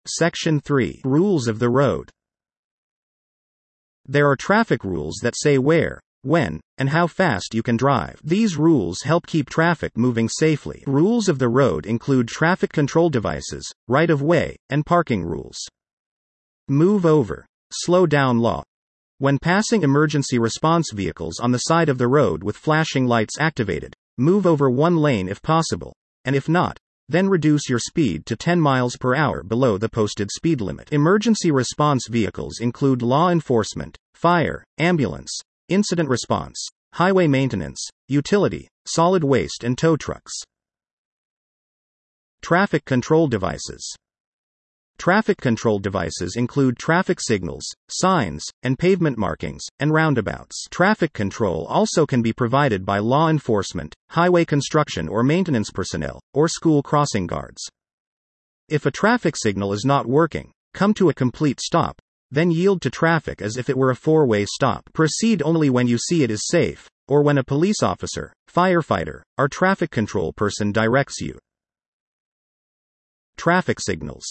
Section 3. Rules of the road. There are traffic rules that say where, when, and how fast you can drive. These rules help keep traffic moving safely. Rules of the road include traffic control devices, right-of-way, and parking rules. Move over. Slow down law. When passing emergency response vehicles on the side of the road with flashing lights activated, move over one lane if possible, and if not, then reduce your speed to 10 miles per hour below the posted speed limit. Emergency response vehicles include law enforcement, fire, ambulance, incident response, highway maintenance, utility, solid waste and tow trucks. Traffic control devices. Traffic control devices include traffic signals, signs, and pavement markings, and roundabouts. Traffic control also can be provided by law enforcement, highway construction or maintenance personnel, or school crossing guards. If a traffic signal is not working, come to a complete stop, then yield to traffic as if it were a four-way stop. Proceed only when you see it is safe, or when a police officer, firefighter, or traffic control person directs you. Traffic signals.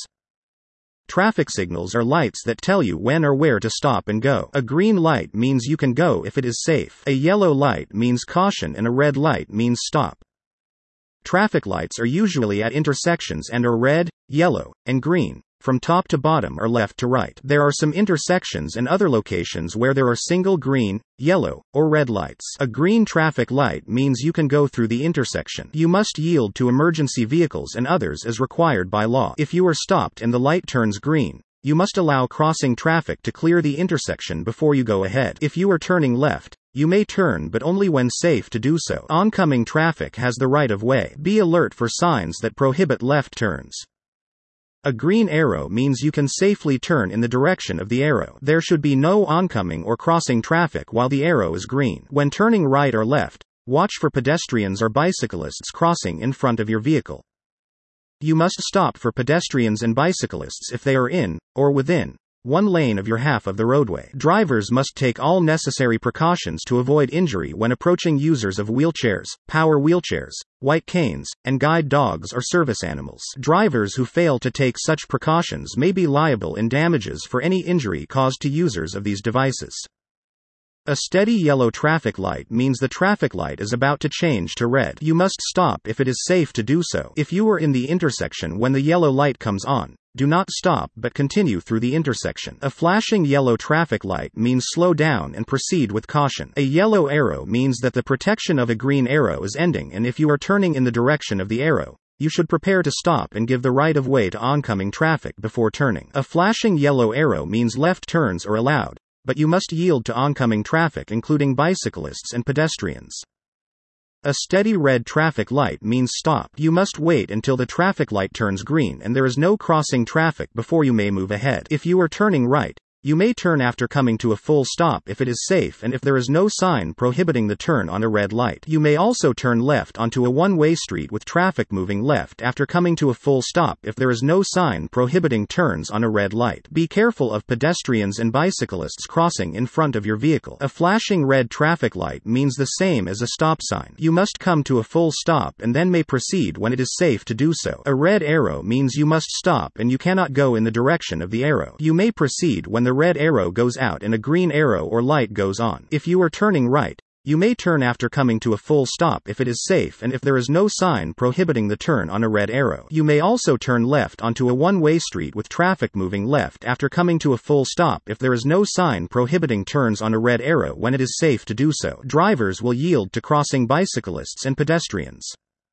Traffic signals are lights that tell you when or where to stop and go. A green light means you can go if it is safe. A yellow light means caution and a red light means stop. Traffic lights are usually at intersections and are red, yellow, and green, from top to bottom or left to right. There are some intersections and other locations where there are single green, yellow, or red lights. A green traffic light means you can go through the intersection. You must yield to emergency vehicles and others as required by law. If you are stopped and the light turns green, you must allow crossing traffic to clear the intersection before you go ahead. If you are turning left, you may turn but only when safe to do so. Oncoming traffic has the right of way. Be alert for signs that prohibit left turns. A green arrow means you can safely turn in the direction of the arrow. There should be no oncoming or crossing traffic while the arrow is green. When turning right or left, watch for pedestrians or bicyclists crossing in front of your vehicle. You must stop for pedestrians and bicyclists if they are in, or within, one lane of your half of the roadway. Drivers must take all necessary precautions to avoid injury when approaching users of wheelchairs, power wheelchairs, white canes, and guide dogs or service animals. Drivers who fail to take such precautions may be liable in damages for any injury caused to users of these devices. A steady yellow traffic light means the traffic light is about to change to red. You must stop if it is safe to do so. If you are in the intersection when the yellow light comes on, do not stop but continue through the intersection. A flashing yellow traffic light means slow down and proceed with caution. A yellow arrow means that the protection of a green arrow is ending, and if you are turning in the direction of the arrow, you should prepare to stop and give the right of way to oncoming traffic before turning. A flashing yellow arrow means left turns are allowed, but you must yield to oncoming traffic including bicyclists and pedestrians. A steady red traffic light means stop. You must wait until the traffic light turns green and there is no crossing traffic before you may move ahead. If you are turning right, you may turn after coming to a full stop if it is safe and if there is no sign prohibiting the turn on a red light. You may also turn left onto a one-way street with traffic moving left after coming to a full stop if there is no sign prohibiting turns on a red light. Be careful of pedestrians and bicyclists crossing in front of your vehicle. A flashing red traffic light means the same as a stop sign. You must come to a full stop and then may proceed when it is safe to do so. A red arrow means you must stop and you cannot go in the direction of the arrow. You may proceed when the red arrow goes out and a green arrow or light goes on. If you are turning right, you may turn after coming to a full stop if it is safe and if there is no sign prohibiting the turn on a red arrow. You may also turn left onto a one-way street with traffic moving left after coming to a full stop if there is no sign prohibiting turns on a red arrow when it is safe to do so. Drivers will yield to crossing bicyclists and pedestrians.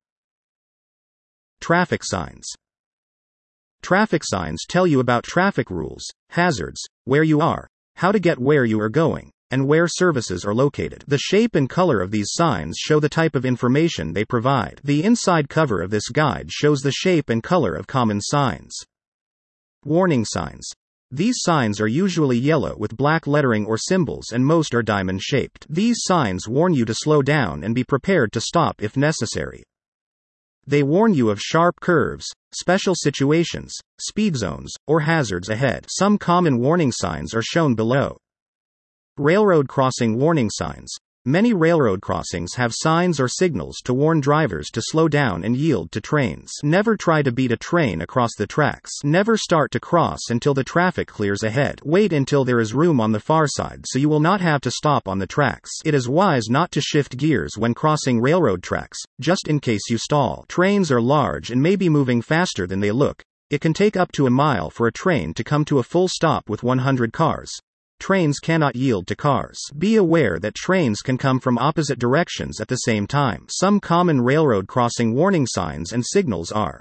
Traffic signs. Traffic signs tell you about traffic rules, hazards, where you are, how to get where you are going, and where services are located. The shape and color of these signs show the type of information they provide. The inside cover of this guide shows the shape and color of common signs. Warning signs. These signs are usually yellow with black lettering or symbols and most are diamond-shaped. These signs warn you to slow down and be prepared to stop if necessary. They warn you of sharp curves, special situations, speed zones, or hazards ahead. Some common warning signs are shown below. Railroad crossing warning signs. Many railroad crossings have signs or signals to warn drivers to slow down and yield to trains. Never try to beat a train across the tracks. Never start to cross until the traffic clears ahead. Wait until there is room on the far side so you will not have to stop on the tracks. It is wise not to shift gears when crossing railroad tracks, just in case you stall. Trains are large and may be moving faster than they look. It can take up to a mile for a train to come to a full stop with 100 cars. Trains cannot yield to cars. Be aware that trains can come from opposite directions at the same time. Some common railroad crossing warning signs and signals are: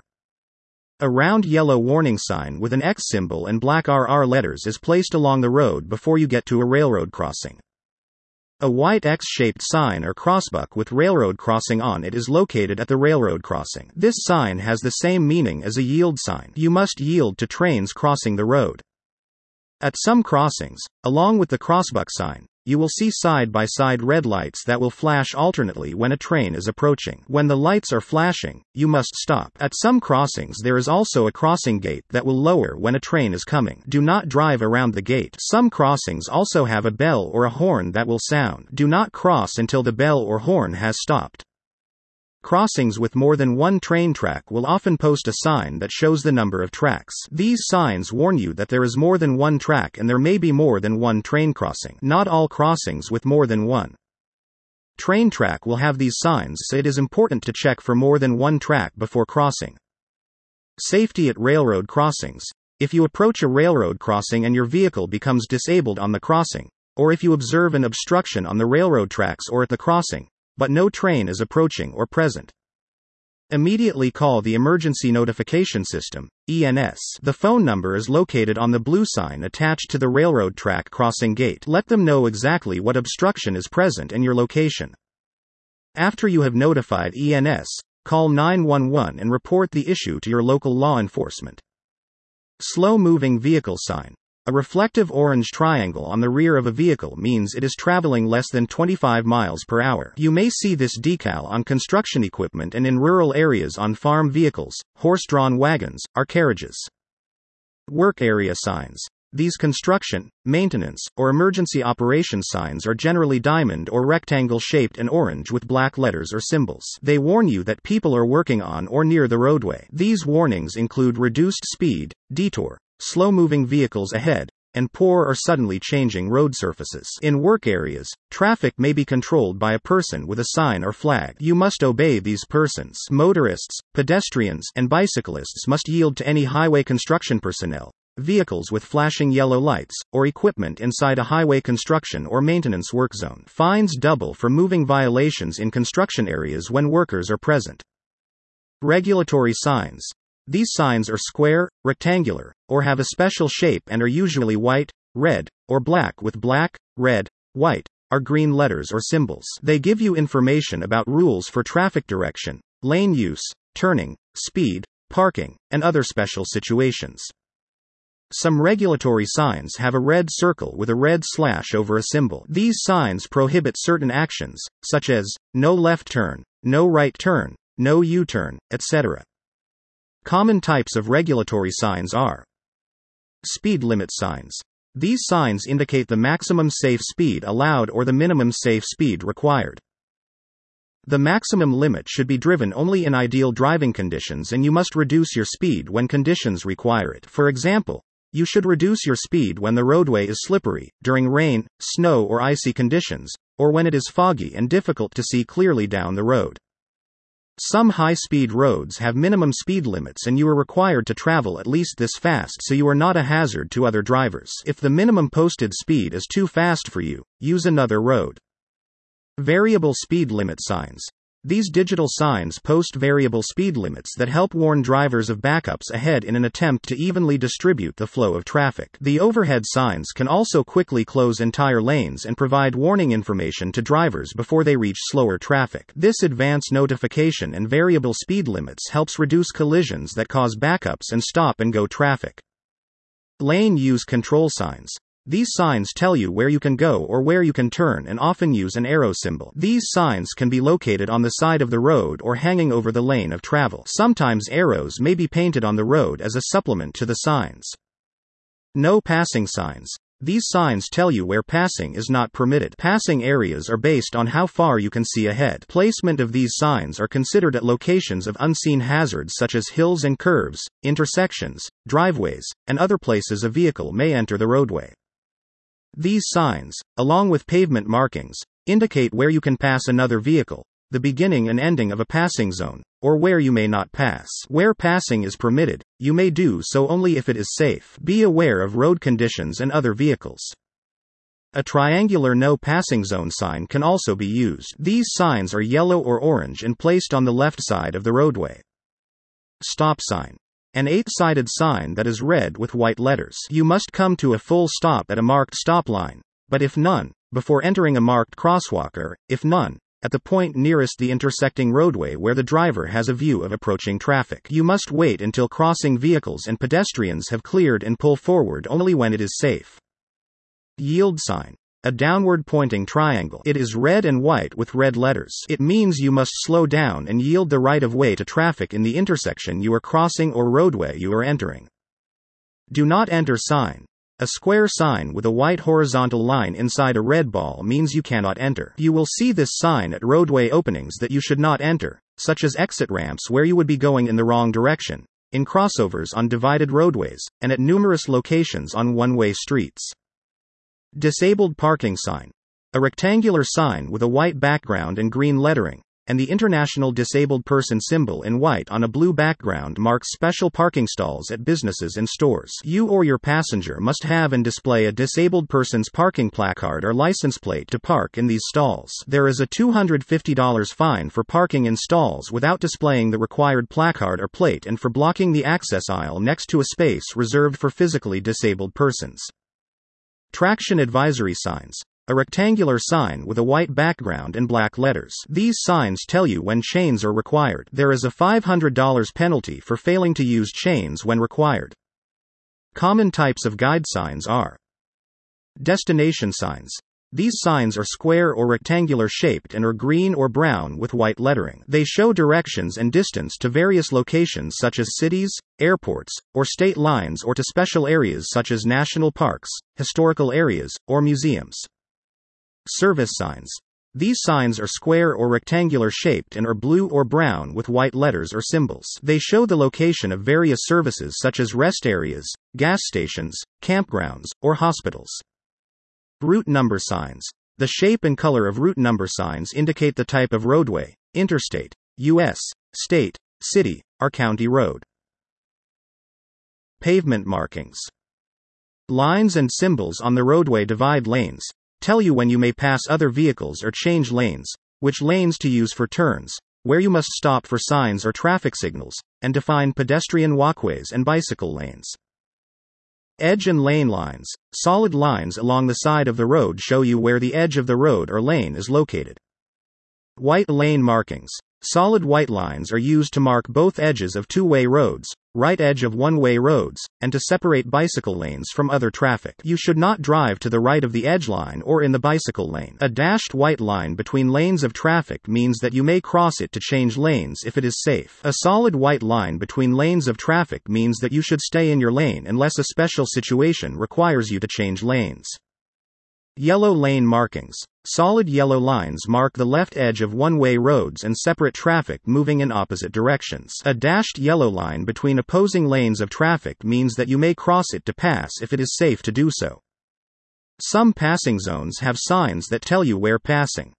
a round yellow warning sign with an X symbol and black RR letters is placed along the road before you get to a railroad crossing. A white X-shaped sign or crossbuck with railroad crossing on it is located at the railroad crossing. This sign has the same meaning as a yield sign. You must yield to trains crossing the road. At some crossings, along with the crossbuck sign, you will see side-by-side red lights that will flash alternately when a train is approaching. When the lights are flashing, you must stop. At some crossings there is also a crossing gate that will lower when a train is coming. Do not drive around the gate. Some crossings also have a bell or a horn that will sound. Do not cross until the bell or horn has stopped. Crossings with more than one train track will often post a sign that shows the number of tracks. These signs warn you that there is more than one track and there may be more than one train crossing. Not all crossings with more than one train track will have these signs, so it is important to check for more than one track before crossing. Safety at railroad crossings. If you approach a railroad crossing and your vehicle becomes disabled on the crossing, or if you observe an obstruction on the railroad tracks or at the crossing, but no train is approaching or present, immediately call the Emergency Notification System, ENS. The phone number is located on the blue sign attached to the railroad track crossing gate. Let them know exactly what obstruction is present and your location. After you have notified ENS, call 911 and report the issue to your local law enforcement. Slow-moving vehicle sign. A reflective orange triangle on the rear of a vehicle means it is traveling less than 25 miles per hour. You may see this decal on construction equipment and in rural areas on farm vehicles, horse-drawn wagons, or carriages. Work area signs. These construction, maintenance, or emergency operation signs are generally diamond or rectangle shaped and orange with black letters or symbols. They warn you that people are working on or near the roadway. These warnings include reduced speed, detour, slow-moving vehicles ahead, and poor or suddenly changing road surfaces. In work areas, traffic may be controlled by a person with a sign or flag. You must obey these persons. Motorists, pedestrians, and bicyclists must yield to any highway construction personnel, vehicles with flashing yellow lights, or equipment inside a highway construction or maintenance work zone. Fines double for moving violations in construction areas when workers are present. Regulatory signs. These signs are square, rectangular, or have a special shape and are usually white, red, or black with black, red, white, or green letters or symbols. They give you information about rules for traffic direction, lane use, turning, speed, parking, and other special situations. Some regulatory signs have a red circle with a red slash over a symbol. These signs prohibit certain actions, such as no left turn, no right turn, no U-turn, etc. Common types of regulatory signs are speed limit signs. These signs indicate the maximum safe speed allowed or the minimum safe speed required. The maximum limit should be driven only in ideal driving conditions, and you must reduce your speed when conditions require it. For example, you should reduce your speed when the roadway is slippery, during rain, snow, or icy conditions, or when it is foggy and difficult to see clearly down the road. Some high-speed roads have minimum speed limits and you are required to travel at least this fast so you are not a hazard to other drivers. If the minimum posted speed is too fast for you, use another road. Variable speed limit signs. These digital signs post variable speed limits that help warn drivers of backups ahead in an attempt to evenly distribute the flow of traffic. The overhead signs can also quickly close entire lanes and provide warning information to drivers before they reach slower traffic. This advance notification and variable speed limits helps reduce collisions that cause backups and stop-and-go traffic. Lane use control signs. These signs tell you where you can go or where you can turn and often use an arrow symbol. These signs can be located on the side of the road or hanging over the lane of travel. Sometimes arrows may be painted on the road as a supplement to the signs. No passing signs. These signs tell you where passing is not permitted. Passing areas are based on how far you can see ahead. Placement of these signs are considered at locations of unseen hazards such as hills and curves, intersections, driveways, and other places a vehicle may enter the roadway. These signs, along with pavement markings, indicate where you can pass another vehicle, the beginning and ending of a passing zone, or where you may not pass. Where passing is permitted, you may do so only if it is safe. Be aware of road conditions and other vehicles. A triangular no passing zone sign can also be used. These signs are yellow or orange and placed on the left side of the roadway. Stop sign. An 8-sided sign that is red with white letters. You must come to a full stop at a marked stop line, but if none, before entering a marked crosswalk or, if none, at the point nearest the intersecting roadway where the driver has a view of approaching traffic. You must wait until crossing vehicles and pedestrians have cleared and pull forward only when it is safe. Yield sign. A downward pointing triangle. It is red and white with red letters. It means you must slow down and yield the right of way to traffic in the intersection you are crossing or roadway you are entering. Do not enter sign. A square sign with a white horizontal line inside a red ball means you cannot enter. You will see this sign at roadway openings that you should not enter, such as exit ramps where you would be going in the wrong direction, in crossovers on divided roadways, and at numerous locations on one-way streets. Disabled parking sign. A rectangular sign with a white background and green lettering, and the International Disabled Person symbol in white on a blue background marks special parking stalls at businesses and stores. You or your passenger must have and display a disabled person's parking placard or license plate to park in these stalls. There is a $250 fine for parking in stalls without displaying the required placard or plate and for blocking the access aisle next to a space reserved for physically disabled persons. Traction advisory signs. A rectangular sign with a white background and black letters. These signs tell you when chains are required. There is a $500 penalty for failing to use chains when required. Common types of guide signs are destination signs. These signs are square or rectangular shaped and are green or brown with white lettering. They show directions and distance to various locations such as cities, airports, or state lines or to special areas such as national parks, historical areas, or museums. Service signs. These signs are square or rectangular shaped and are blue or brown with white letters or symbols. They show the location of various services such as rest areas, gas stations, campgrounds, or hospitals. Route number signs. The shape and color of route number signs indicate the type of roadway, interstate, U.S., state, city, or county road. Pavement markings. Lines and symbols on the roadway divide lanes, tell you when you may pass other vehicles or change lanes, which lanes to use for turns, where you must stop for signs or traffic signals, and define pedestrian walkways and bicycle lanes. Edge and lane lines. Solid lines along the side of the road show you where the edge of the road or lane is located. White lane markings. Solid white lines are used to mark both edges of two-way roads, right edge of one-way roads, and to separate bicycle lanes from other traffic. You should not drive to the right of the edge line or in the bicycle lane. A dashed white line between lanes of traffic means that you may cross it to change lanes if it is safe. A solid white line between lanes of traffic means that you should stay in your lane unless a special situation requires you to change lanes. Yellow lane markings. Solid yellow lines mark the left edge of one-way roads and separate traffic moving in opposite directions. A dashed yellow line between opposing lanes of traffic means that you may cross it to pass if it is safe to do so. Some passing zones have signs that tell you where passing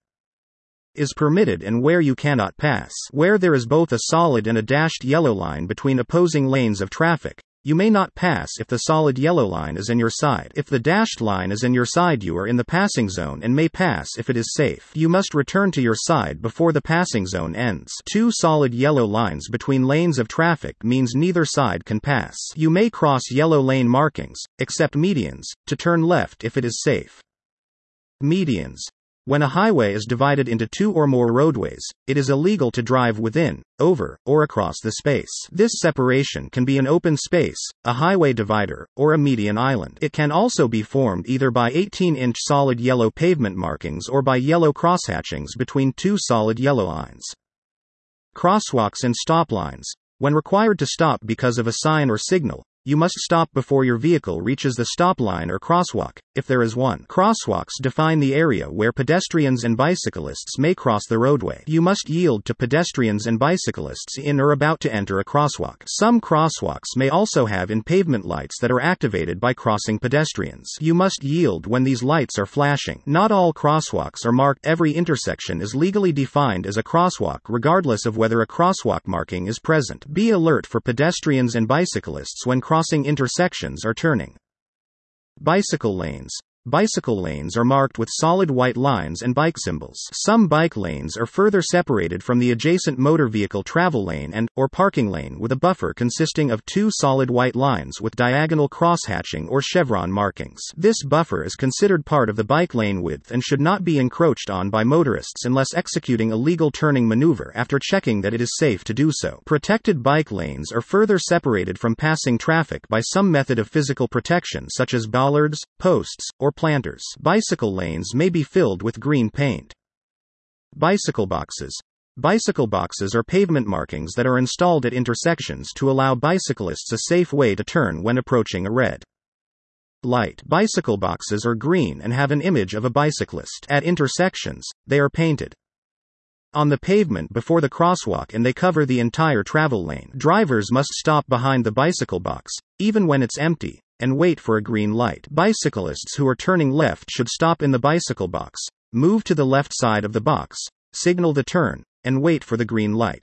is permitted and where you cannot pass. Where there is both a solid and a dashed yellow line between opposing lanes of traffic, you may not pass if the solid yellow line is in your side. If the dashed line is in your side, you are in the passing zone and may pass if it is safe. You must return to your side before the passing zone ends. Two solid yellow lines between lanes of traffic means neither side can pass. You may cross yellow lane markings, except medians, to turn left if it is safe. Medians. When a highway is divided into two or more roadways, it is illegal to drive within, over, or across the space. This separation can be an open space, a highway divider, or a median island. It can also be formed either by 18-inch solid yellow pavement markings or by yellow crosshatchings between two solid yellow lines. Crosswalks and stop lines. When required to stop because of a sign or signal, You must stop before your vehicle reaches the stop line or crosswalk, if there is one. Crosswalks define the area where pedestrians and bicyclists may cross the roadway. You must yield to pedestrians and bicyclists in or about to enter a crosswalk. Some crosswalks may also have in-pavement lights that are activated by crossing pedestrians. You must yield when these lights are flashing. Not all crosswalks are marked. Every intersection is legally defined as a crosswalk regardless of whether a crosswalk marking is present. Be alert for pedestrians and bicyclists when crossing intersections or turning. Bicycle lanes. Bicycle lanes are marked with solid white lines and bike symbols. Some bike lanes are further separated from the adjacent motor vehicle travel lane or parking lane with a buffer consisting of two solid white lines with diagonal cross-hatching or chevron markings. This buffer is considered part of the bike lane width and should not be encroached on by motorists unless executing a legal turning maneuver after checking that it is safe to do so. Protected bike lanes are further separated from passing traffic by some method of physical protection such as bollards, posts, or planters. Bicycle lanes may be filled with green paint. Bicycle boxes. Bicycle boxes are pavement markings that are installed at intersections to allow bicyclists a safe way to turn when approaching a red light. Bicycle boxes are green and have an image of a bicyclist. At intersections, they are painted on the pavement before the crosswalk and they cover the entire travel lane. Drivers must stop behind the bicycle box, even when it's empty, and wait for a green light. Bicyclists who are turning left should stop in the bicycle box, move to the left side of the box, signal the turn, and wait for the green light.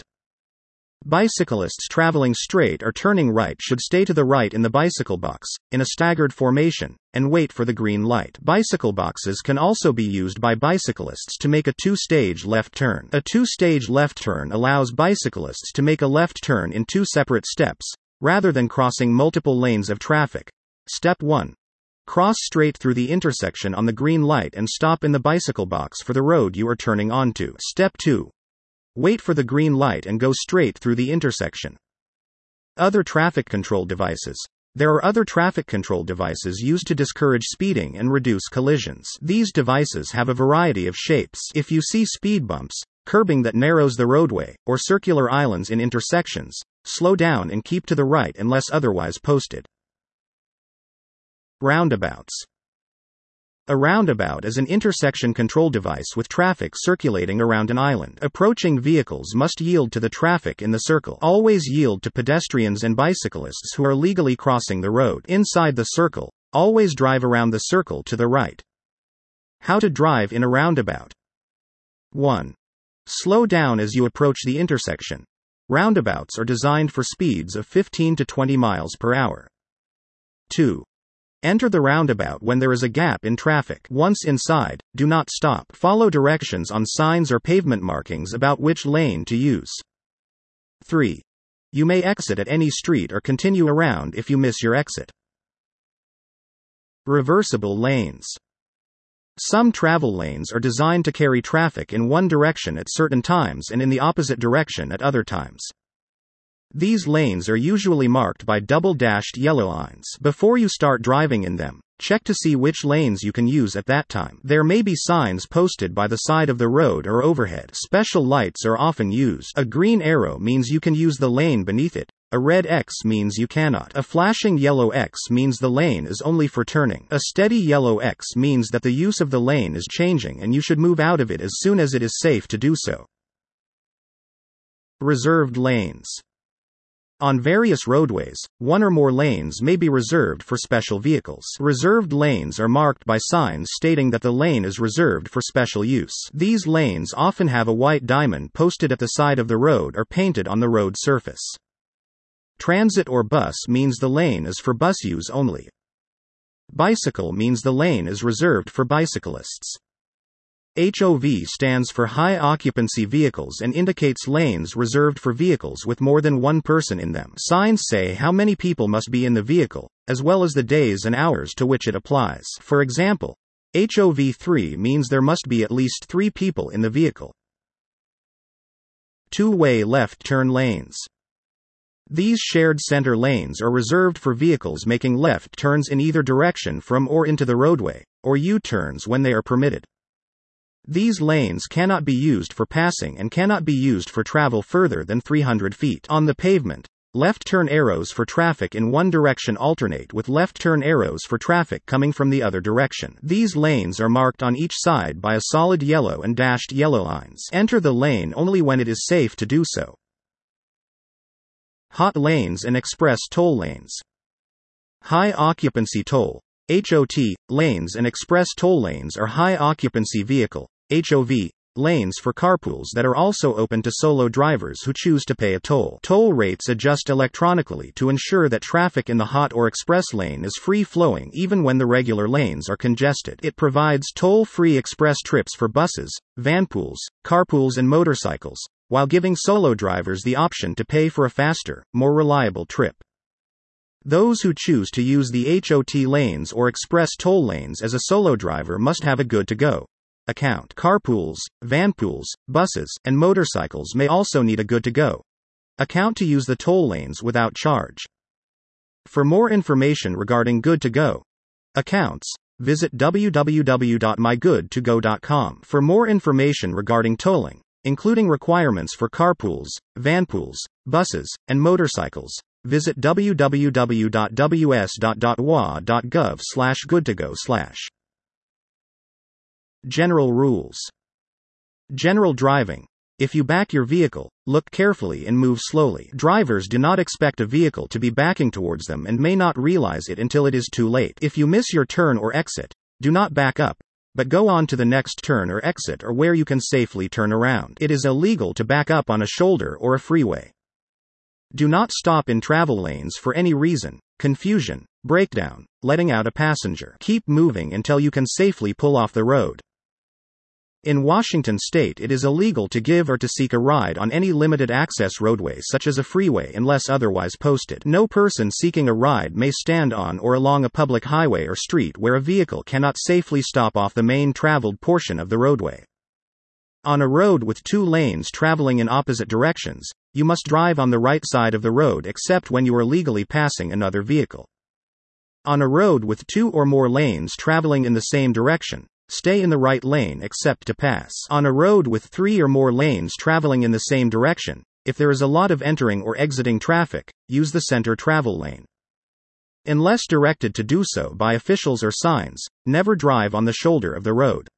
Bicyclists traveling straight or turning right should stay to the right in the bicycle box, in a staggered formation, and wait for the green light. Bicycle boxes can also be used by bicyclists to make a two-stage left turn. A two-stage left turn allows bicyclists to make a left turn in two separate steps, rather than crossing multiple lanes of traffic. Step 1. Cross straight through the intersection on the green light and stop in the bicycle box for the road you are turning onto. Step 2. Wait for the green light and go straight through the intersection. Other traffic control devices. There are other traffic control devices used to discourage speeding and reduce collisions. These devices have a variety of shapes. If you see speed bumps, curbing that narrows the roadway, or circular islands in intersections, slow down and keep to the right unless otherwise posted. Roundabouts. A roundabout is an intersection control device with traffic circulating around an island. Approaching vehicles must yield to the traffic in the circle. Always yield to pedestrians and bicyclists who are legally crossing the road. Inside the circle, always drive around the circle to the right. How to drive in a roundabout. 1. Slow down as you approach the intersection. Roundabouts are designed for speeds of 15 to 20 miles per hour. 2. Enter the roundabout when there is a gap in traffic. Once inside, do not stop. Follow directions on signs or pavement markings about which lane to use. 3. You may exit at any street or continue around if you miss your exit. Reversible lanes. Some travel lanes are designed to carry traffic in one direction at certain times and in the opposite direction at other times. These lanes are usually marked by double-dashed yellow lines. Before you start driving in them, check to see which lanes you can use at that time. There may be signs posted by the side of the road or overhead. Special lights are often used. A green arrow means you can use the lane beneath it. A red X means you cannot. A flashing yellow X means the lane is only for turning. A steady yellow X means that the use of the lane is changing and you should move out of it as soon as it is safe to do so. Reserved lanes. On various roadways, one or more lanes may be reserved for special vehicles. Reserved lanes are marked by signs stating that the lane is reserved for special use. These lanes often have a white diamond posted at the side of the road or painted on the road surface. Transit or bus means the lane is for bus use only. Bicycle means the lane is reserved for bicyclists. HOV stands for high occupancy vehicles and indicates lanes reserved for vehicles with more than one person in them. Signs say how many people must be in the vehicle, as well as the days and hours to which it applies. For example, HOV 3 means there must be at least 3 people in the vehicle. Two-way left turn lanes. These shared center lanes are reserved for vehicles making left turns in either direction from or into the roadway, or U-turns when they are permitted. These lanes cannot be used for passing and cannot be used for travel further than 300 feet. On the pavement, Left turn arrows for traffic in one direction alternate with left turn arrows for traffic coming from the other direction. These lanes are marked on each side by a solid yellow and dashed yellow lines. Enter the lane only when it is safe to do so. Hot lanes and express toll lanes. High occupancy toll (HOT) lanes and express toll lanes are high occupancy vehicle (HOV) lanes for carpools that are also open to solo drivers who choose to pay a toll. Toll rates adjust electronically to ensure that traffic in the hot or express lane is free-flowing even when the regular lanes are congested. It provides toll-free express trips for buses, vanpools, carpools and motorcycles, while giving solo drivers the option to pay for a faster, more reliable trip. Those who choose to use the HOT lanes or express toll lanes as a solo driver must have a good-to-go account. Carpools, vanpools, buses, and motorcycles may also need a good-to-go account to use the toll lanes without charge. For more information regarding good-to-go accounts, visit www.mygoodtogo.com. For more information regarding tolling, including requirements for carpools, vanpools, buses, and motorcycles, visit www.ws.wa.gov/goodtogo/. General rules. General driving. If you back your vehicle, look carefully and move slowly. Drivers do not expect a vehicle to be backing towards them and may not realize it until it is too late. If you miss your turn or exit, do not back up, but go on to the next turn or exit or where you can safely turn around. It is illegal to back up on a shoulder or a freeway. Do not stop in travel lanes for any reason: confusion, breakdown, letting out a passenger. Keep moving until you can safely pull off the road. In Washington state, it is illegal to give or to seek a ride on any limited access roadway such as a freeway unless otherwise posted. No person seeking a ride may stand on or along a public highway or street where a vehicle cannot safely stop off the main traveled portion of the roadway. On a road with two lanes traveling in opposite directions, you must drive on the right side of the road except when you are legally passing another vehicle. On a road with two or more lanes traveling in the same direction, stay in the right lane except to pass. On a road with 3 or more lanes traveling in the same direction, if there is a lot of entering or exiting traffic, use the center travel lane. Unless directed to do so by officials or signs, never drive on the shoulder of the road.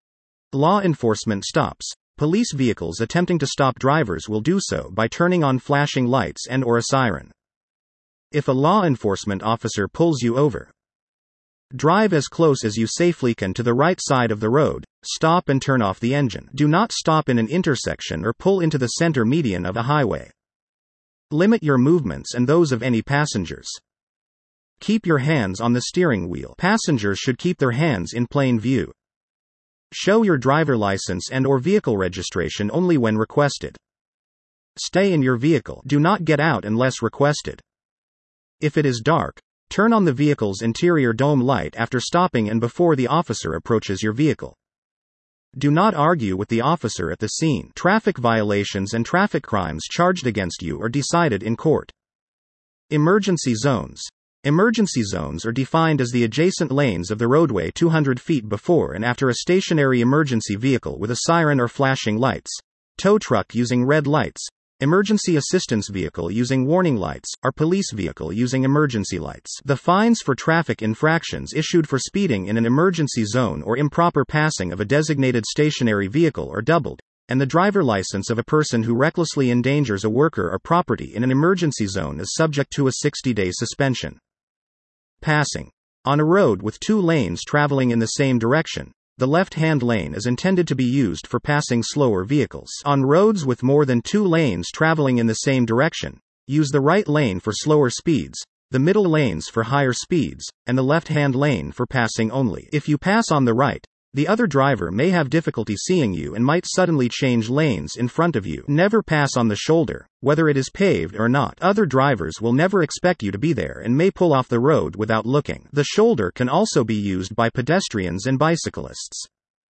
Law enforcement stops. Police vehicles attempting to stop drivers will do so by turning on flashing lights and/or a siren. If a law enforcement officer pulls you over, drive as close as you safely can to the right side of the road, stop and turn off the engine. Do not stop in an intersection or pull into the center median of a highway. Limit your movements and those of any passengers. Keep your hands on the steering wheel. Passengers should keep their hands in plain view. Show your driver license and/or vehicle registration only when requested. Stay in your vehicle. Do not get out unless requested. If it is dark, turn on the vehicle's interior dome light after stopping and before the officer approaches your vehicle. Do not argue with the officer at the scene. Traffic violations and traffic crimes charged against you are decided in court. Emergency zones. Emergency zones are defined as the adjacent lanes of the roadway 200 feet before and after a stationary emergency vehicle with a siren or flashing lights, tow truck using red lights, emergency assistance vehicle using warning lights, or police vehicle using emergency lights. The fines for traffic infractions issued for speeding in an emergency zone or improper passing of a designated stationary vehicle are doubled, and the driver license of a person who recklessly endangers a worker or property in an emergency zone is subject to a 60-day suspension. Passing. On a road with 2 lanes traveling in the same direction, the left-hand lane is intended to be used for passing slower vehicles. On roads with more than 2 lanes traveling in the same direction, use the right lane for slower speeds, the middle lanes for higher speeds, and the left-hand lane for passing only. If you pass on the right, the other driver may have difficulty seeing you and might suddenly change lanes in front of you. Never pass on the shoulder, whether it is paved or not. Other drivers will never expect you to be there and may pull off the road without looking. The shoulder can also be used by pedestrians and bicyclists.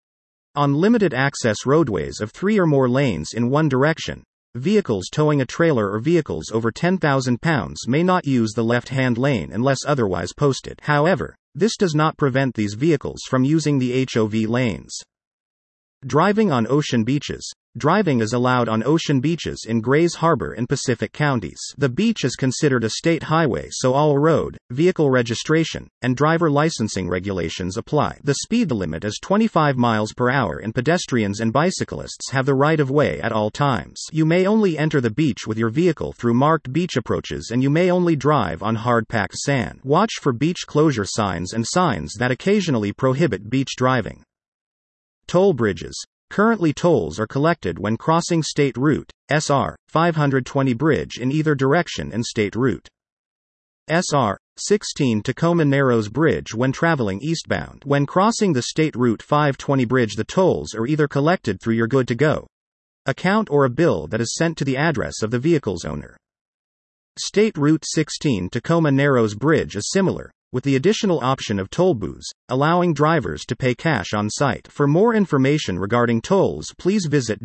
On limited access roadways of 3 or more lanes in one direction, vehicles towing a trailer or vehicles over 10,000 pounds may not use the left-hand lane unless otherwise posted. However, this does not prevent these vehicles from using the HOV lanes. Driving on ocean beaches. driving is allowed on ocean beaches in Grays Harbor and Pacific counties. The beach is considered a state highway, so all road, vehicle registration, and driver licensing regulations apply. The speed limit is 25 miles per hour and pedestrians and bicyclists have the right of way at all times. You may only enter the beach with your vehicle through marked beach approaches, and you may only drive on hard-packed sand. Watch for beach closure signs and signs that occasionally prohibit beach driving. Toll bridges. Currently, tolls are collected when crossing State Route SR 520 bridge in either direction and State Route SR 16 Tacoma Narrows Bridge when traveling eastbound. When crossing the State Route 520 bridge, the tolls are either collected through your good-to-go account or a bill that is sent to the address of the vehicle's owner. State Route 16 Tacoma Narrows Bridge is similar, with the additional option of toll booths, allowing drivers to pay cash on site. For more information regarding tolls, please visit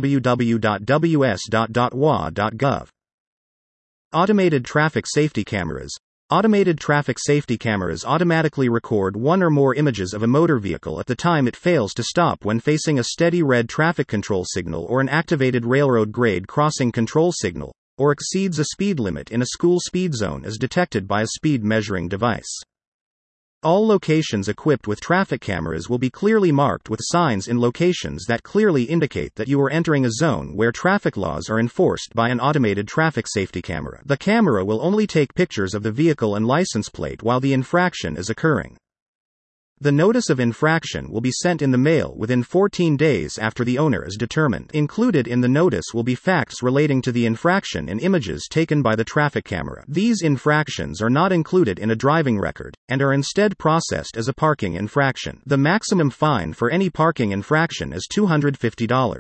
www.ws.wa.gov. Automated traffic safety cameras. Automated traffic safety cameras automatically record one or more images of a motor vehicle at the time it fails to stop when facing a steady red traffic control signal or an activated railroad grade crossing control signal, or exceeds a speed limit in a school speed zone as detected by a speed measuring device. All locations equipped with traffic cameras will be clearly marked with signs in locations that clearly indicate that you are entering a zone where traffic laws are enforced by an automated traffic safety camera. The camera will only take pictures of the vehicle and license plate while the infraction is occurring. The notice of infraction will be sent in the mail within 14 days after the owner is determined. Included in the notice will be facts relating to the infraction and images taken by the traffic camera. These infractions are not included in a driving record, and are instead processed as a parking infraction. The maximum fine for any parking infraction is $250.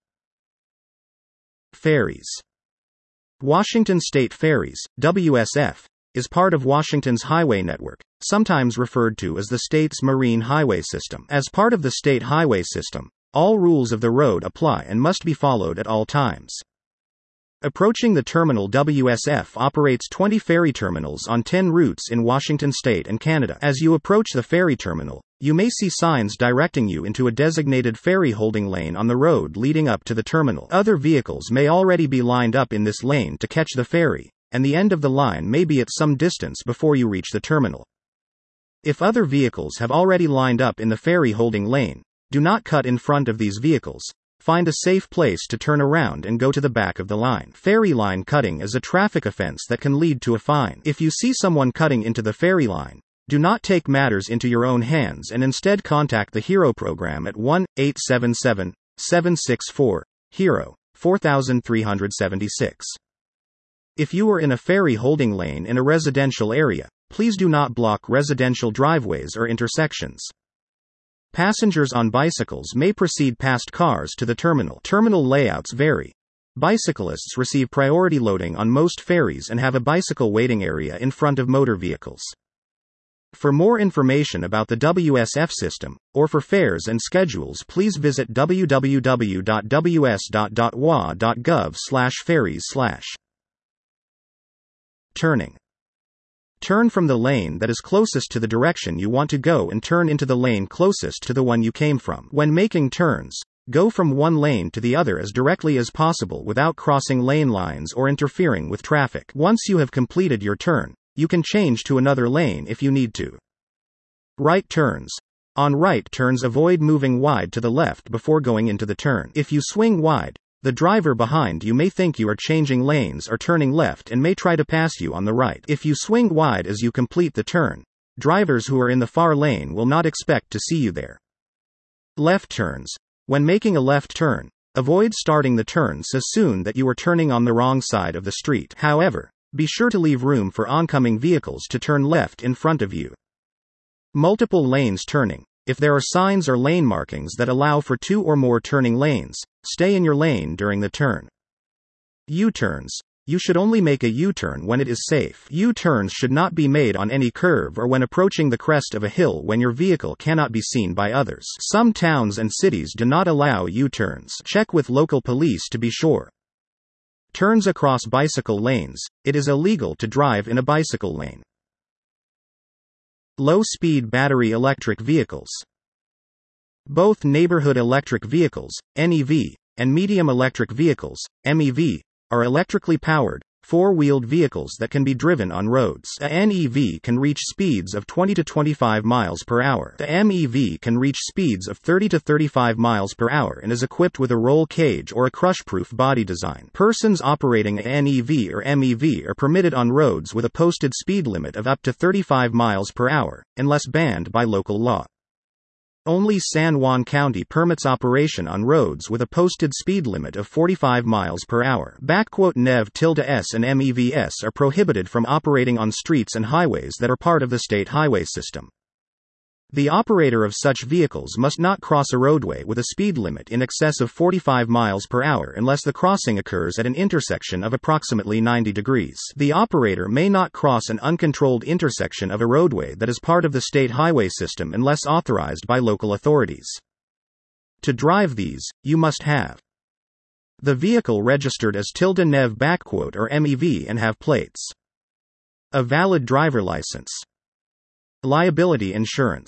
Ferries. Washington State Ferries, WSF, is part of Washington's highway network, sometimes referred to as the state's marine highway system. As part of the state highway system, all rules of the road apply and must be followed at all times. Approaching the terminal, WSF operates 20 ferry terminals on 10 routes in Washington state and Canada. As you approach the ferry terminal, you may see signs directing you into a designated ferry holding lane on the road leading up to the terminal. Other vehicles may already be lined up in this lane to catch the ferry, and the end of the line may be at some distance before you reach the terminal. If other vehicles have already lined up in the ferry holding lane, do not cut in front of these vehicles. Find a safe place to turn around and go to the back of the line. Ferry line cutting is a traffic offense that can lead to a fine. If you see someone cutting into the ferry line, do not take matters into your own hands and instead contact the HERO program at 1-877-764-HERO 4376. If you are in a ferry holding lane in a residential area, please do not block residential driveways or intersections. Passengers on bicycles may proceed past cars to the terminal. Terminal layouts vary. Bicyclists receive priority loading on most ferries and have a bicycle waiting area in front of motor vehicles. For more information about the WSF system, or for fares and schedules, please visit www.ws.wa.gov/ferries/. Turning. Turn from the lane that is closest to the direction you want to go and turn into the lane closest to the one you came from. When making turns, go from one lane to the other as directly as possible without crossing lane lines or interfering with traffic. Once you have completed your turn, you can change to another lane if you need to. Right turns. On right turns, avoid moving wide to the left before going into the turn. If you swing wide, the driver behind you may think you are changing lanes or turning left and may try to pass you on the right. If you swing wide as you complete the turn, drivers who are in the far lane will not expect to see you there. Left turns. When making a left turn, avoid starting the turn so soon that you are turning on the wrong side of the street. However, be sure to leave room for oncoming vehicles to turn left in front of you. Multiple lanes turning. If there are signs or lane markings that allow for 2 or more turning lanes, stay in your lane during the turn. U-turns. You should only make a U-turn when it is safe. U-turns should not be made on any curve or when approaching the crest of a hill when your vehicle cannot be seen by others. Some towns and cities do not allow U-turns. Check with local police to be sure. Turns across bicycle lanes. It is illegal to drive in a bicycle lane. Low-speed battery electric vehicles. Both neighborhood electric vehicles, NEV, and medium electric vehicles, MEV, are electrically powered, four-wheeled vehicles that can be driven on roads. A NEV can reach speeds of 20 to 25 miles per hour. The MEV can reach speeds of 30 to 35 miles per hour and is equipped with a roll cage or a crush-proof body design. Persons operating a NEV or MEV are permitted on roads with a posted speed limit of up to 35 miles per hour, unless banned by local law. Only San Juan County permits operation on roads with a posted speed limit of 45 miles per hour. NEV-S and MEVs are prohibited from operating on streets and highways that are part of the state highway system. The operator of such vehicles must not cross a roadway with a speed limit in excess of 45 miles per hour unless the crossing occurs at an intersection of approximately 90 degrees. The operator may not cross an uncontrolled intersection of a roadway that is part of the state highway system unless authorized by local authorities. To drive these, you must have the vehicle registered as -NEV or MEV and have plates, a valid driver license, liability insurance,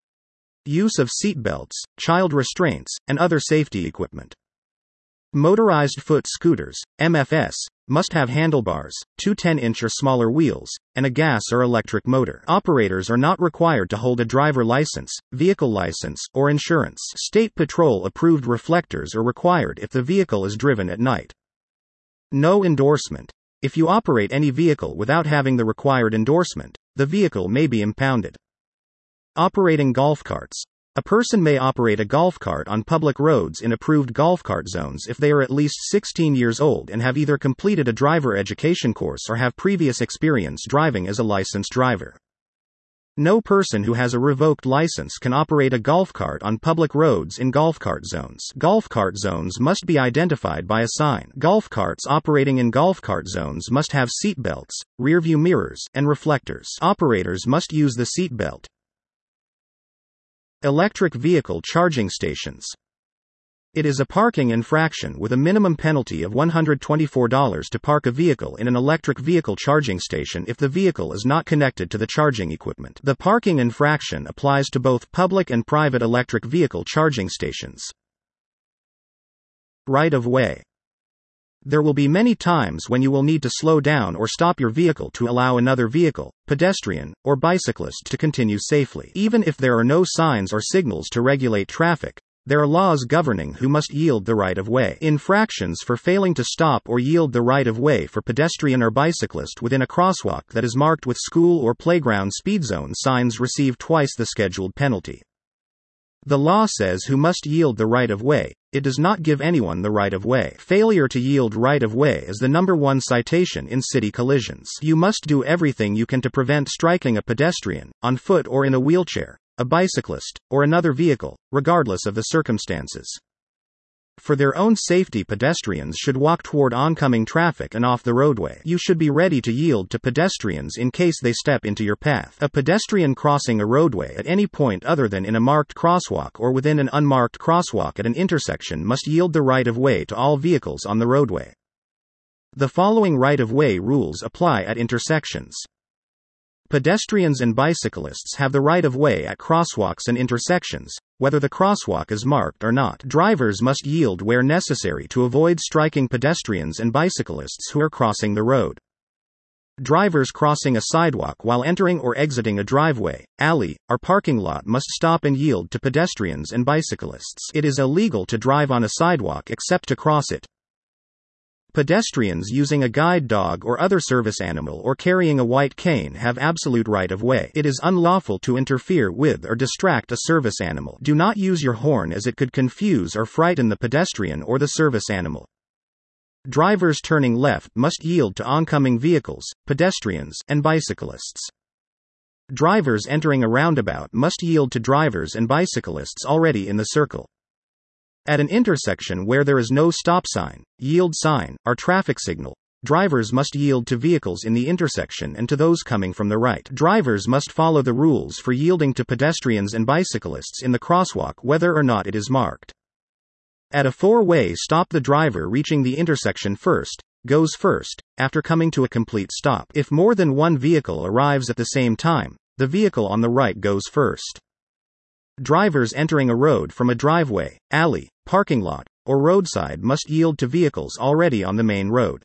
use of seat belts, child restraints, and other safety equipment. Motorized foot scooters, MFS, must have handlebars, two 10-inch or smaller wheels, and a gas or electric motor. Operators are not required to hold a driver license, vehicle license, or insurance. State Patrol-approved reflectors are required if the vehicle is driven at night. No endorsement. If you operate any vehicle without having the required endorsement, the vehicle may be impounded. Operating golf carts. A person may operate a golf cart on public roads in approved golf cart zones if they are at least 16 years old and have either completed a driver education course or have previous experience driving as a licensed driver. No person who has a revoked license can operate a golf cart on public roads in golf cart zones. Golf cart zones must be identified by a sign. Golf carts operating in golf cart zones must have seat belts, rearview mirrors, and reflectors. Operators must use the seat belt. Electric vehicle charging stations. It is a parking infraction with a minimum penalty of $124 to park a vehicle in an electric vehicle charging station if the vehicle is not connected to the charging equipment. The parking infraction applies to both public and private electric vehicle charging stations. Right of way. There will be many times when you will need to slow down or stop your vehicle to allow another vehicle, pedestrian, or bicyclist to continue safely. Even if there are no signs or signals to regulate traffic, there are laws governing who must yield the right of way. Infractions for failing to stop or yield the right of way for pedestrian or bicyclist within a crosswalk that is marked with school or playground speed zone signs receive twice the scheduled penalty. The law says who must yield the right of way. It does not give anyone the right of way. Failure to yield right of way is the #1 citation in city collisions. You must do everything you can to prevent striking a pedestrian, on foot or in a wheelchair, a bicyclist, or another vehicle, regardless of the circumstances. For their own safety, pedestrians should walk toward oncoming traffic and off the roadway. You should be ready to yield to pedestrians in case they step into your path. A pedestrian crossing a roadway at any point other than in a marked crosswalk or within an unmarked crosswalk at an intersection must yield the right of way to all vehicles on the roadway. The following right of way rules apply at intersections. Pedestrians and bicyclists have the right of way at crosswalks and intersections, whether the crosswalk is marked or not. Drivers must yield where necessary to avoid striking pedestrians and bicyclists who are crossing the road. Drivers crossing a sidewalk while entering or exiting a driveway, alley, or parking lot must stop and yield to pedestrians and bicyclists. It is illegal to drive on a sidewalk except to cross it. Pedestrians using a guide dog or other service animal or carrying a white cane have absolute right of way. It is unlawful to interfere with or distract a service animal. Do not use your horn as it could confuse or frighten the pedestrian or the service animal. Drivers turning left must yield to oncoming vehicles, pedestrians, and bicyclists. Drivers entering a roundabout must yield to drivers and bicyclists already in the circle. At an intersection where there is no stop sign, yield sign, or traffic signal, drivers must yield to vehicles in the intersection and to those coming from the right. Drivers must follow the rules for yielding to pedestrians and bicyclists in the crosswalk whether or not it is marked. At a four-way stop, the driver reaching the intersection first goes first, after coming to a complete stop. If more than one vehicle arrives at the same time, the vehicle on the right goes first. Drivers entering a road from a driveway, alley, parking lot, or roadside must yield to vehicles already on the main road.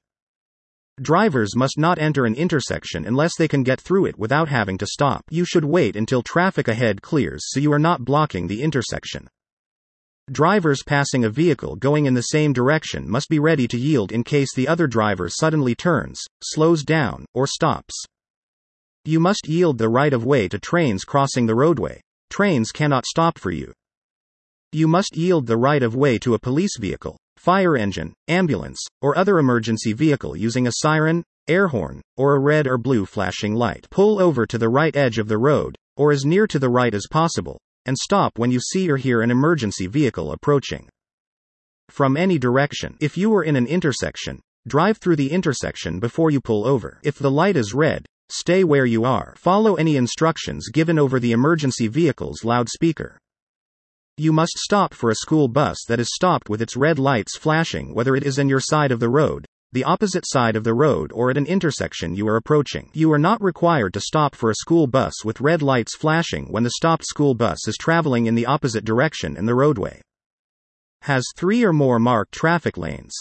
Drivers must not enter an intersection unless they can get through it without having to stop. You should wait until traffic ahead clears so you are not blocking the intersection. Drivers passing a vehicle going in the same direction must be ready to yield in case the other driver suddenly turns, slows down, or stops. You must yield the right of way to trains crossing the roadway. Trains cannot stop for you. You must yield the right of way to a police vehicle, fire engine, ambulance, or other emergency vehicle using a siren, air horn, or a red or blue flashing light. Pull over to the right edge of the road, or as near to the right as possible, and stop when you see or hear an emergency vehicle approaching from any direction. If you are in an intersection, drive through the intersection before you pull over. If the light is red, stay where you are. Follow any instructions given over the emergency vehicle's loudspeaker. You must stop for a school bus that is stopped with its red lights flashing, whether it is on your side of the road, the opposite side of the road, or at an intersection you are approaching. You are not required to stop for a school bus with red lights flashing when the stopped school bus is traveling in the opposite direction and the roadway has 3 or more marked traffic lanes,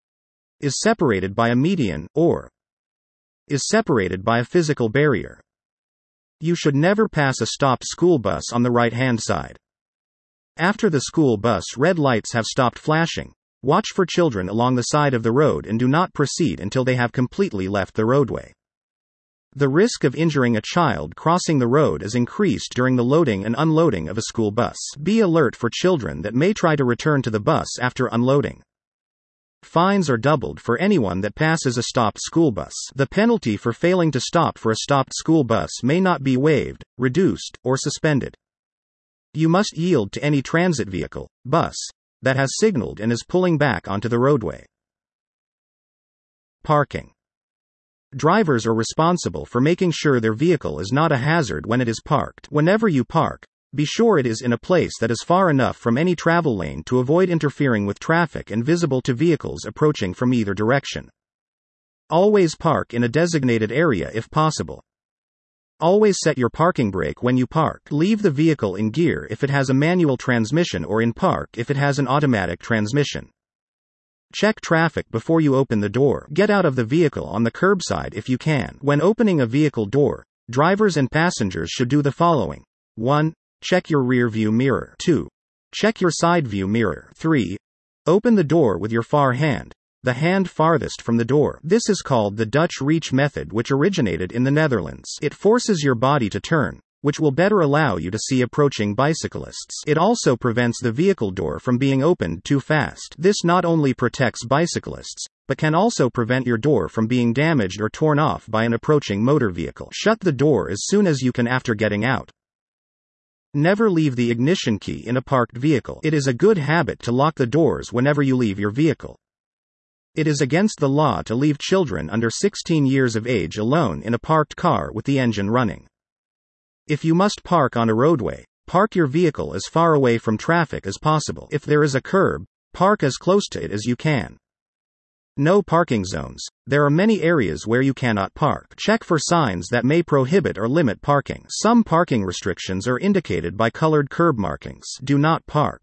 is separated by a median, or is separated by a physical barrier. You should never pass a stopped school bus on the right-hand side. After the school bus red lights have stopped flashing, watch for children along the side of the road and do not proceed until they have completely left the roadway. The risk of injuring a child crossing the road is increased during the loading and unloading of a school bus. Be alert for children that may try to return to the bus after unloading. Fines are doubled for anyone that passes a stopped school bus. The penalty for failing to stop for a stopped school bus may not be waived, reduced, or suspended. You must yield to any transit vehicle, bus, that has signaled and is pulling back onto the roadway. Parking. Drivers are responsible for making sure their vehicle is not a hazard when it is parked. Whenever you park, be sure it is in a place that is far enough from any travel lane to avoid interfering with traffic and visible to vehicles approaching from either direction. Always park in a designated area if possible. Always set your parking brake when you park. Leave the vehicle in gear if it has a manual transmission or in park if it has an automatic transmission. Check traffic before you open the door. Get out of the vehicle on the curbside if you can. When opening a vehicle door, drivers and passengers should do the following. 1. Check your rear view mirror. 2. Check your side view mirror. 3. Open the door with your far hand, the hand farthest from the door. This is called the Dutch reach method, which originated in the Netherlands. It forces your body to turn, which will better allow you to see approaching bicyclists. It also prevents the vehicle door from being opened too fast. This not only protects bicyclists, but can also prevent your door from being damaged or torn off by an approaching motor vehicle. Shut the door as soon as you can after getting out. Never leave the ignition key in a parked vehicle. It is a good habit to lock the doors whenever you leave your vehicle. It is against the law to leave children under 16 years of age alone in a parked car with the engine running. If you must park on a roadway, park your vehicle as far away from traffic as possible. If there is a curb, park as close to it as you can. No parking zones. There are many areas where you cannot park. Check for signs that may prohibit or limit parking. Some parking restrictions are indicated by colored curb markings. Do not park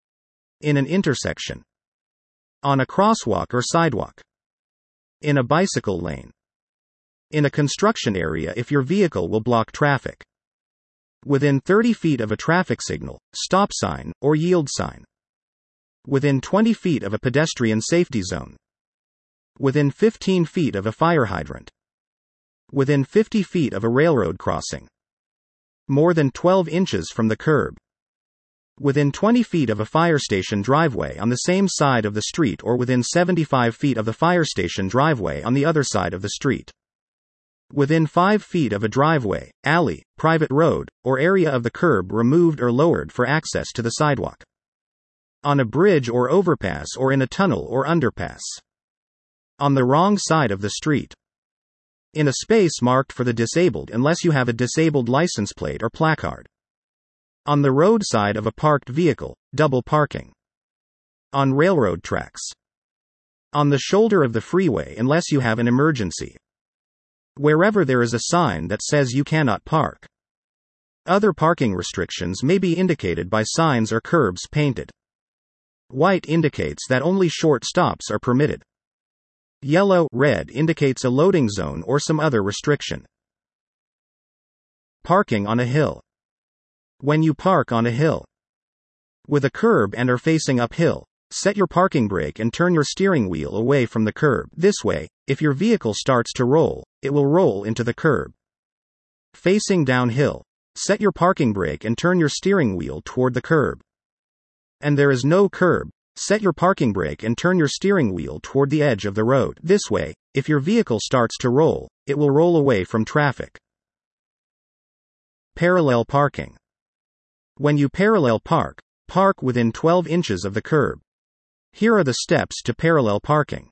in an intersection, on a crosswalk or sidewalk, in a bicycle lane, in a construction area if your vehicle will block traffic, within 30 feet of a traffic signal, stop sign, or yield sign, within 20 feet of a pedestrian safety zone, within 15 feet of a fire hydrant, within 50 feet of a railroad crossing, more than 12 inches from the curb, within 20 feet of a fire station driveway on the same side of the street or within 75 feet of the fire station driveway on the other side of the street, within 5 feet of a driveway, alley, private road, or area of the curb removed or lowered for access to the sidewalk, on a bridge or overpass or in a tunnel or underpass, on the wrong side of the street, in a space marked for the disabled unless you have a disabled license plate or placard, on the roadside of a parked vehicle, double parking, on railroad tracks, on the shoulder of the freeway unless you have an emergency, wherever there is a sign that says you cannot park. Other parking restrictions may be indicated by signs or curbs painted. White indicates that only short stops are permitted. Yellow, red indicates a loading zone or some other restriction. Parking on a hill. When you park on a hill with a curb and are facing uphill, set your parking brake and turn your steering wheel away from the curb. This way, if your vehicle starts to roll, it will roll into the curb. Facing downhill, set your parking brake and turn your steering wheel toward the curb. And there is no curb, set your parking brake and turn your steering wheel toward the edge of the road. This way, if your vehicle starts to roll, it will roll away from traffic. Parallel parking. When you parallel park, park within 12 inches of the curb. Here are the steps to parallel parking.